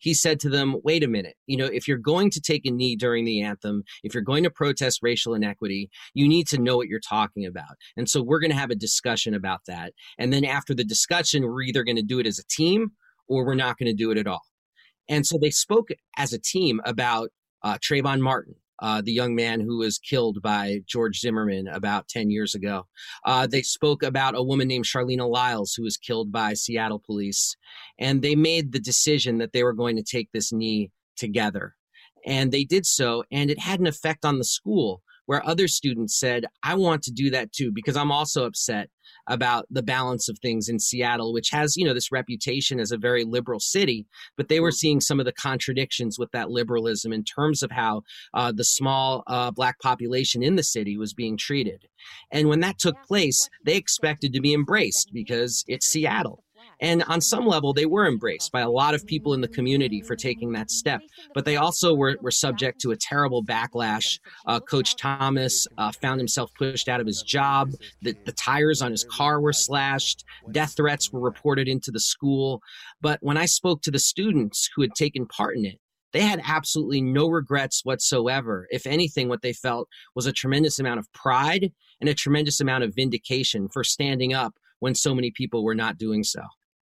he said to them, wait a minute, you know, if you're going to take a knee during the anthem, if you're going to protest racial inequity, you need to know what you're talking about. And so we're going to have a discussion about that. And then after the discussion, we're either going to do it as a team or we're not going to do it at all. And so they spoke as a team about uh, Trayvon Martin, Uh, the young man who was killed by George Zimmerman about ten years ago. Uh, they spoke about a woman named Charlena Lyles who was killed by Seattle police. And they made the decision that they were going to take this knee together. And they did so, and it had an effect on the school where other students said, I want to do that too, because I'm also upset about the balance of things in Seattle, which has, you know, this reputation as a very liberal city, but they were seeing some of the contradictions with that liberalism in terms of how uh, the small uh, Black population in the city was being treated. And when that took place, they expected to be embraced because it's Seattle. And on some level, they were embraced by a lot of people in the community for taking that step. But they also were, were subject to a terrible backlash. Uh, Coach Thomas uh, found himself pushed out of his job. The, the tires on his car were slashed. Death threats were reported into the school. But when I spoke to the students who had taken part in it, they had absolutely no regrets whatsoever. If anything, what they felt was a tremendous amount of pride and a tremendous amount of vindication for standing up when so many people were not doing so.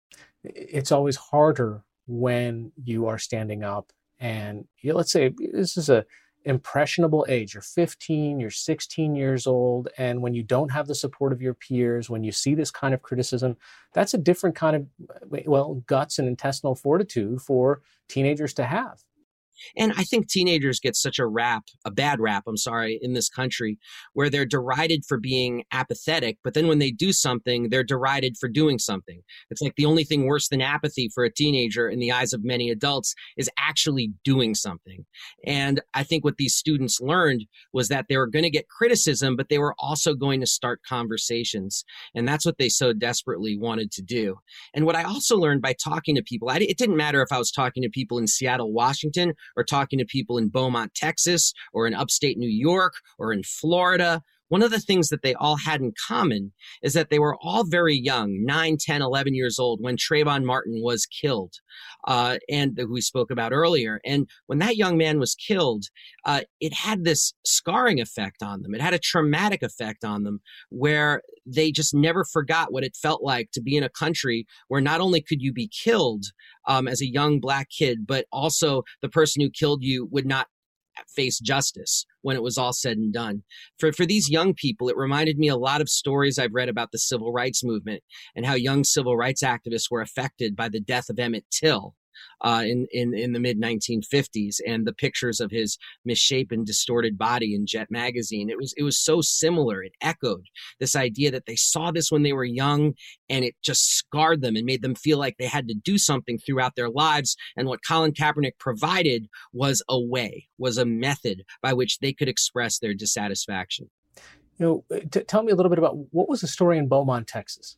It's always harder when you are standing up and, you know, let's say this is a impressionable age. You're fifteen, you're sixteen years old. And when you don't have the support of your peers, when you see this kind of criticism, that's a different kind of, well, guts and intestinal fortitude for teenagers to have. And I think teenagers get such a rap, a bad rap, I'm sorry, in this country, where they're derided for being apathetic, but then when they do something, they're derided for doing something. It's like the only thing worse than apathy for a teenager in the eyes of many adults is actually doing something. And I think what these students learned was that they were going to get criticism, but they were also going to start conversations. And that's what they so desperately wanted to do. And what I also learned by talking to people, I, it didn't matter if I was talking to people in Seattle, Washington, or talking to people in Beaumont, Texas, or in upstate New York, or in Florida. One of the things that they all had in common is that they were all very young, nine, ten, eleven years old, when Trayvon Martin was killed, uh, and who we spoke about earlier. And when that young man was killed, uh, it had this scarring effect on them. It had a traumatic effect on them where they just never forgot what it felt like to be in a country where not only could you be killed um, as a young Black kid, but also the person who killed you would not face justice when it was all said and done. For for these young people, it reminded me a lot of stories I've read about the civil rights movement and how young civil rights activists were affected by the death of Emmett Till uh, in, in, in the mid nineteen fifties, and the pictures of his misshapen, distorted body in Jet magazine. It was, it was so similar. It echoed this idea that they saw this when they were young, and it just scarred them and made them feel like they had to do something throughout their lives. And what Colin Kaepernick provided was a way, was a method by which they could express their dissatisfaction. You know, t- tell me a little bit about what was the story in Beaumont, Texas?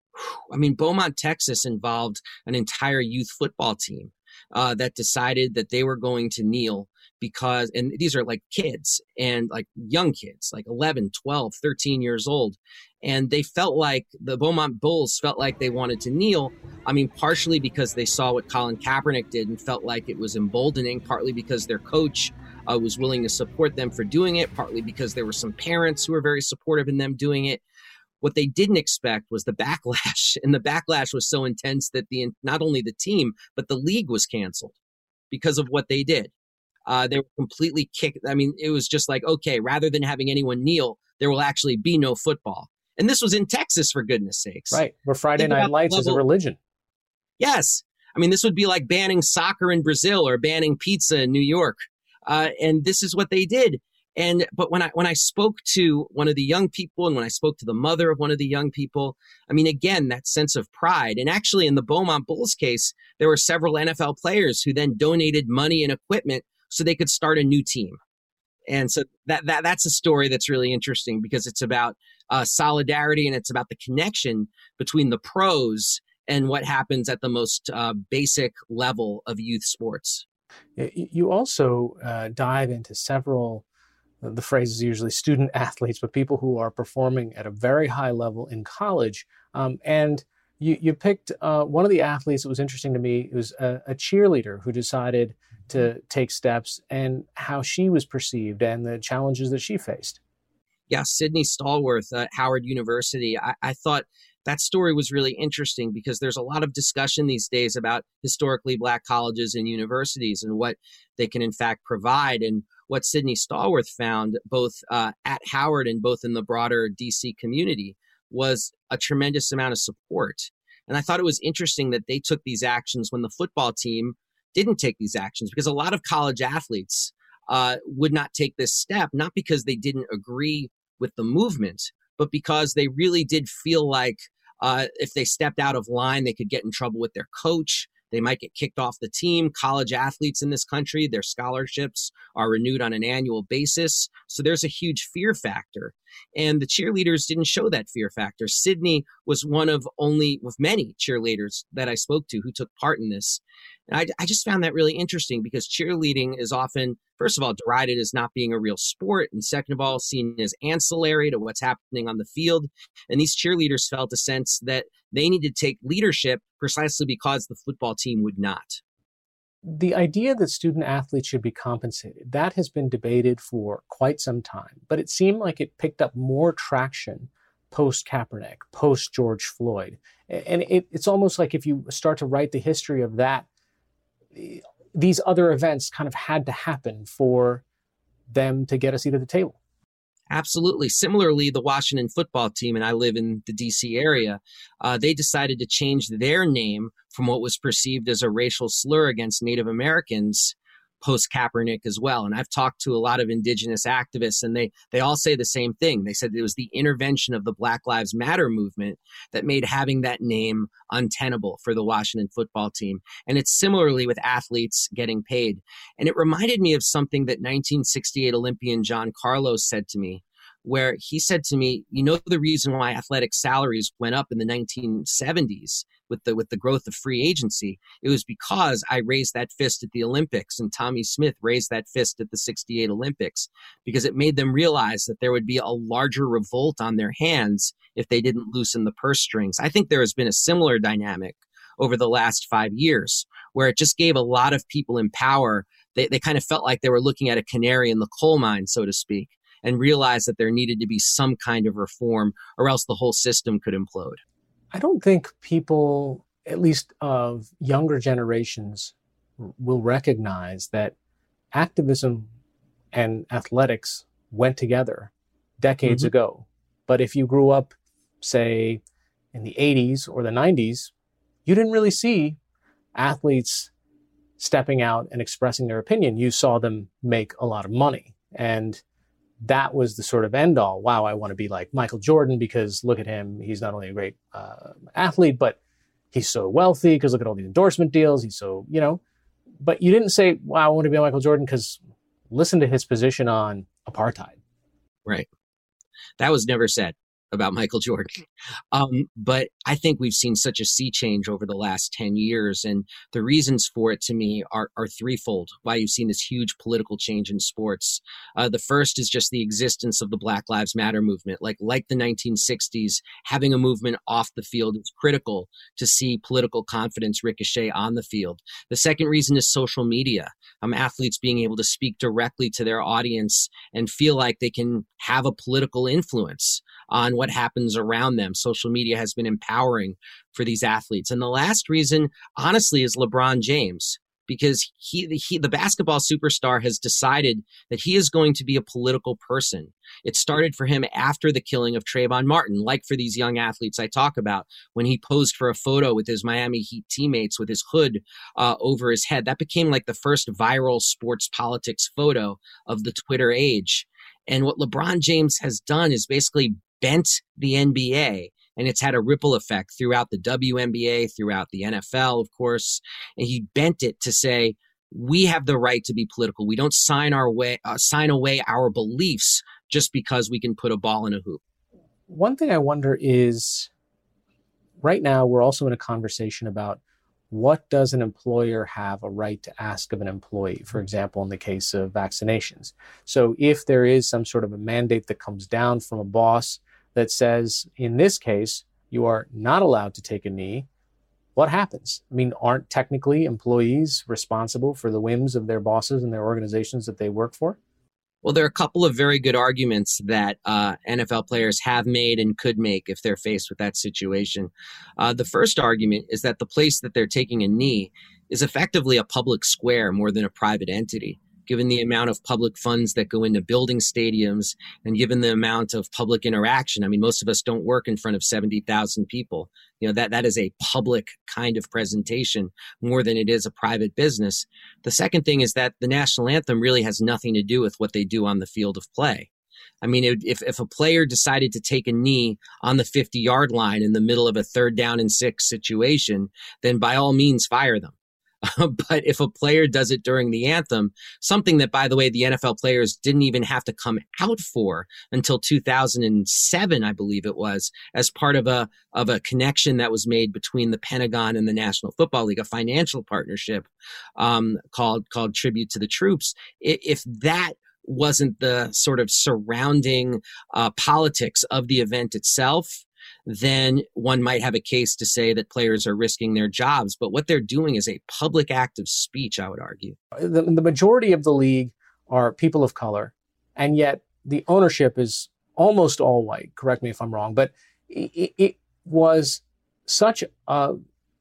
I mean, Beaumont, Texas involved an entire youth football team uh, that decided that they were going to kneel because, and these are like kids and like young kids, like eleven, twelve, thirteen years old. And they felt like the Beaumont Bulls felt like they wanted to kneel. I mean, partially because they saw what Colin Kaepernick did and felt like it was emboldening, partly because their coach uh, was willing to support them for doing it, partly because there were some parents who were very supportive in them doing it. What they didn't expect was the backlash, and the backlash was so intense that the not only the team, but the league was canceled because of what they did. Uh, they were completely kicked. I mean, it was just like, okay, rather than having anyone kneel, there will actually be no football. And this was in Texas, for goodness sakes. Right, where Friday Night Lights is a religion. Yes. I mean, this would be like banning soccer in Brazil or banning pizza in New York. Uh, and this is what they did. And but when I when I spoke to one of the young people and when I spoke to the mother of one of the young people, I mean, again, that sense of pride. And actually, in the Beaumont Bulls case, there were several N F L players who then donated money and equipment so they could start a new team. And so that that that's a story that's really interesting because it's about uh, solidarity and it's about the connection between the pros and what happens at the most uh, basic level of youth sports. You also uh, dive into several. The phrase is usually student athletes, but people who are performing at a very high level in college. Um, and You, you picked uh, one of the athletes that was interesting to me. It was a, a cheerleader who decided to take steps and how she was perceived and the challenges that she faced. Yeah, Sydney Stallworth at Howard University. I, I thought that story was really interesting because there's a lot of discussion these days about historically Black colleges and universities and what they can in fact provide. And what Sydney Stallworth found both uh, at Howard and both in the broader D C community was a tremendous amount of support. And I thought it was interesting that they took these actions when the football team didn't take these actions, because a lot of college athletes uh, would not take this step, not because they didn't agree with the movement, but because they really did feel like uh, if they stepped out of line, they could get in trouble with their coach. They might get kicked off the team. College athletes in this country, their scholarships are renewed on an annual basis. So there's a huge fear factor. And the cheerleaders didn't show that fear factor. Sydney was one of only of many cheerleaders that I spoke to who took part in this. And I, I just found that really interesting because cheerleading is often, first of all, derided as not being a real sport, and second of all, seen as ancillary to what's happening on the field. And these cheerleaders felt a sense that they needed to take leadership precisely because the football team would not. The idea that student athletes should be compensated, that has been debated for quite some time, but it seemed like it picked up more traction post-Kaepernick, post-George Floyd. And it, it's almost like if you start to write the history of that, these other events kind of had to happen for them to get a seat at the table. Absolutely. Similarly, the Washington football team, and I live in the D C area, uh, they decided to change their name from what was perceived as a racial slur against Native Americans post-Kaepernick as well. And I've talked to a lot of indigenous activists, and they they all say the same thing. They said it was the intervention of the Black Lives Matter movement that made having that name untenable for the Washington football team. And it's similarly with athletes getting paid. And it reminded me of something that nineteen sixty-eight Olympian John Carlos said to me, where he said to me, you know, the reason why athletic salaries went up in the nineteen seventies with the with the growth of free agency, it was because I raised that fist at the Olympics and Tommy Smith raised that fist at the sixty-eight Olympics, because it made them realize that there would be a larger revolt on their hands if they didn't loosen the purse strings. I think there has been a similar dynamic over the last five years where it just gave a lot of people in power. They, they kind of felt like they were looking at a canary in the coal mine, so to speak, and realized that there needed to be some kind of reform or else the whole system could implode. I don't think people, at least of younger generations, will recognize that activism and athletics went together decades mm-hmm. ago. But if you grew up, say, in the eighties or the nineties, you didn't really see athletes stepping out and expressing their opinion. You saw them make a lot of money. And that was the sort of end all. Wow, I want to be like Michael Jordan because look at him. He's not only a great uh, athlete, but he's so wealthy because look at all these endorsement deals. He's so, you know, but you didn't say, wow, I want to be Michael Jordan because listen to his position on apartheid. Right. That was never said about Michael Jordan. Um, but I think we've seen such a sea change over the last ten years. And the reasons for it to me are, are threefold, why you've seen this huge political change in sports. Uh, the first is just the existence of the Black Lives Matter movement. Like, like the nineteen sixties, having a movement off the field is critical to see political confidence ricochet on the field. The second reason is social media. Um, athletes being able to speak directly to their audience and feel like they can have a political influence on what happens around them. Social media has been empowering for these athletes. And the last reason, honestly, is LeBron James, because he, he, the basketball superstar has decided that he is going to be a political person. It started for him after the killing of Trayvon Martin, like for these young athletes I talk about, when he posed for a photo with his Miami Heat teammates with his hood uh, over his head. That became like the first viral sports politics photo of the Twitter age. And what LeBron James has done is basically bent the N B A, and it's had a ripple effect throughout the W N B A, throughout the N F L, of course. And he bent it to say, we have the right to be political. We don't sign our way, uh, sign away our beliefs just because we can put a ball in a hoop. One thing I wonder is, right now we're also in a conversation about what does an employer have a right to ask of an employee, for example, in the case of vaccinations. So if there is some sort of a mandate that comes down from a boss that says, in this case, you are not allowed to take a knee, what happens? I mean, aren't technically employees responsible for the whims of their bosses and their organizations that they work for? Well, there are a couple of very good arguments that uh, N F L players have made and could make if they're faced with that situation. Uh, the first argument is that the place that they're taking a knee is effectively a public square more than a private entity, given the amount of public funds that go into building stadiums and given the amount of public interaction. I mean, most of us don't work in front of seventy thousand people. You know, that, that is a public kind of presentation more than it is a private business. The second thing is that the national anthem really has nothing to do with what they do on the field of play. I mean, it, if, if a player decided to take a knee on the fifty-yard line in the middle of a third down and six situation, then by all means fire them. But if a player does it during the anthem, something that, by the way, the N F L players didn't even have to come out for until two thousand seven, I believe it was, as part of a of a connection that was made between the Pentagon and the National Football League, a financial partnership um, called called Tribute to the Troops. If that wasn't the sort of surrounding uh, politics of the event itself, then one might have a case to say that players are risking their jobs. But what they're doing is a public act of speech, I would argue. The, the majority of the league are people of color, and yet the ownership is almost all white. Correct me if I'm wrong, but it, it was such a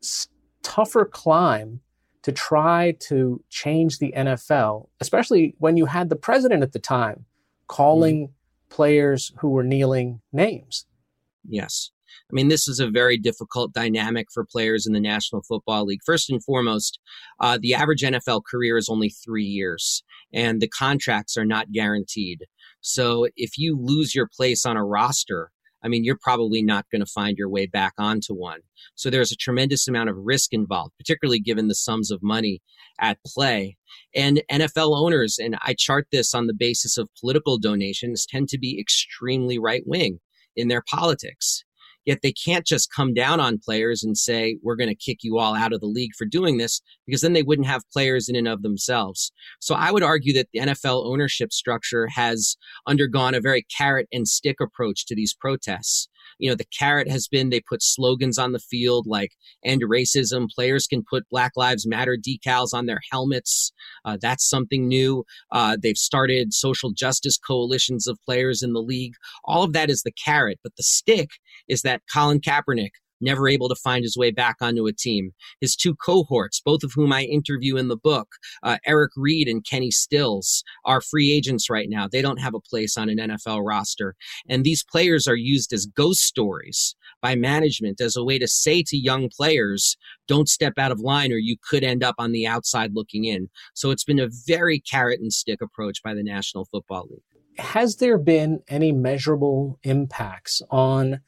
tougher climb to try to change the N F L, especially when you had the president at the time calling mm-hmm. players who were kneeling names. Yes. I mean, this is a very difficult dynamic for players in the National Football League. First and foremost, uh, the average N F L career is only three years, and the contracts are not guaranteed. So if you lose your place on a roster, I mean, you're probably not going to find your way back onto one. So there's a tremendous amount of risk involved, particularly given the sums of money at play. And N F L owners, and I chart this on the basis of political donations, tend to be extremely right-wing in their politics. Yet they can't just come down on players and say, we're going to kick you all out of the league for doing this, because then they wouldn't have players in and of themselves. So I would argue that the N F L ownership structure has undergone a very carrot and stick approach to these protests. You know, the carrot has been they put slogans on the field like end racism. Players can put Black Lives Matter decals on their helmets. Uh, that's something new. Uh, they've started social justice coalitions of players in the league. All of that is the carrot. But the stick is that Colin Kaepernick, never able to find his way back onto a team. His two cohorts, both of whom I interview in the book, uh, Eric Reed and Kenny Stills, are free agents right now. They don't have a place on an N F L roster. And these players are used as ghost stories by management as a way to say to young players, don't step out of line or you could end up on the outside looking in. So it's been a very carrot and stick approach by the National Football League. Has there been any measurable impacts on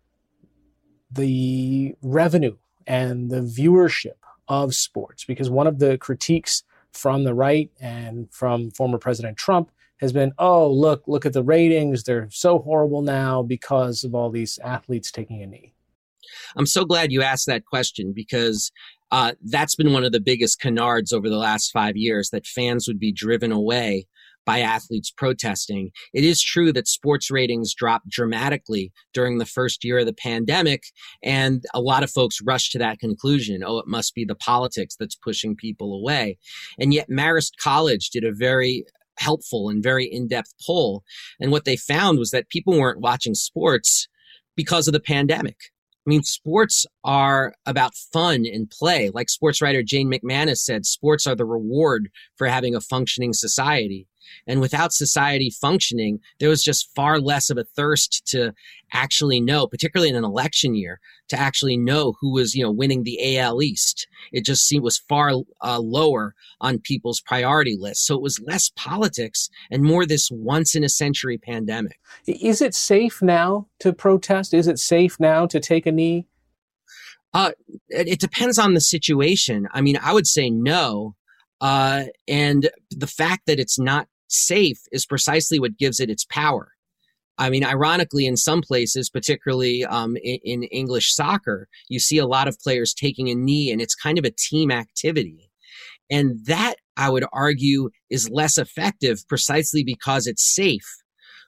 the revenue and the viewership of sports? Because one of the critiques from the right and from former President Trump has been, oh, look, look at the ratings. They're so horrible now because of all these athletes taking a knee. I'm so glad you asked that question, because uh, that's been one of the biggest canards over the last five years, that fans would be driven away by athletes protesting. It is true that sports ratings dropped dramatically during the first year of the pandemic, and a lot of folks rushed to that conclusion. Oh, it must be the politics that's pushing people away. And yet Marist College did a very helpful and very in-depth poll, and what they found was that people weren't watching sports because of the pandemic. I mean, sports are about fun and play. Like sports writer Jane McManus said, sports are the reward for having a functioning society. And without society functioning, there was just far less of a thirst to actually know, particularly in an election year, to actually know who was, you know, winning the A L East. It just seemed was far uh, lower on people's priority list. So it was less politics and more this once in a century pandemic. Is it safe now to protest? Is it safe now to take a knee? Uh, it, it depends on the situation. I mean, I would say no. Uh, and the fact that it's not safe is precisely what gives it its power. I mean, ironically, in some places, particularly um, in, in English soccer, you see a lot of players taking a knee, and it's kind of a team activity. And that, I would argue, is less effective precisely because it's safe.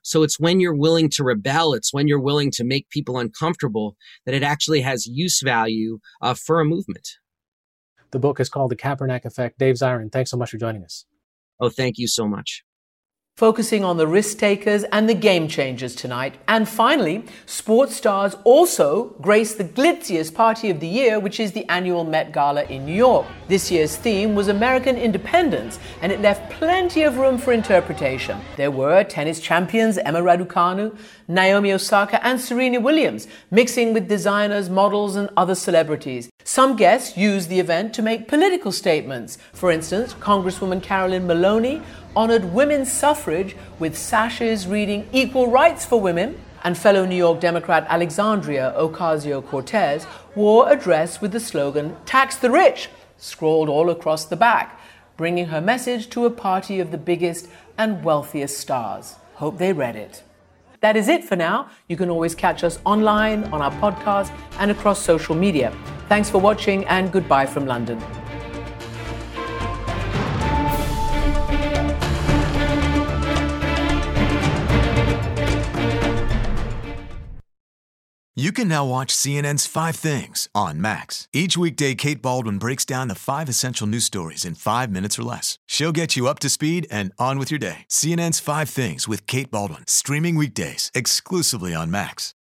So it's when you're willing to rebel, it's when you're willing to make people uncomfortable that it actually has use value uh, for a movement. The book is called The Kaepernick Effect. Dave Zirin, thanks so much for joining us. Oh, thank you so much. Focusing on the risk takers and the game changers tonight. And finally, sports stars also grace the glitziest party of the year, which is the annual Met Gala in New York. This year's theme was American independence, and it left plenty of room for interpretation. There were tennis champions Emma Raducanu, Naomi Osaka, and Serena Williams, mixing with designers, models, and other celebrities. Some guests used the event to make political statements. For instance, Congresswoman Carolyn Maloney honored women's suffrage with sashes reading "Equal Rights for Women," and fellow New York Democrat Alexandria Ocasio-Cortez wore a dress with the slogan "Tax the Rich" scrawled all across the back, bringing her message to a party of the biggest and wealthiest stars. Hope they read it. That is it for now. You can always catch us online, on our podcast, and across social media. Thanks for watching, and goodbye from London. You can now watch C N N's Five Things on Max. Each weekday, Kate Baldwin breaks down the five essential news stories in five minutes or less. She'll get you up to speed and on with your day. C N N's Five Things with Kate Baldwin, streaming weekdays exclusively on Max.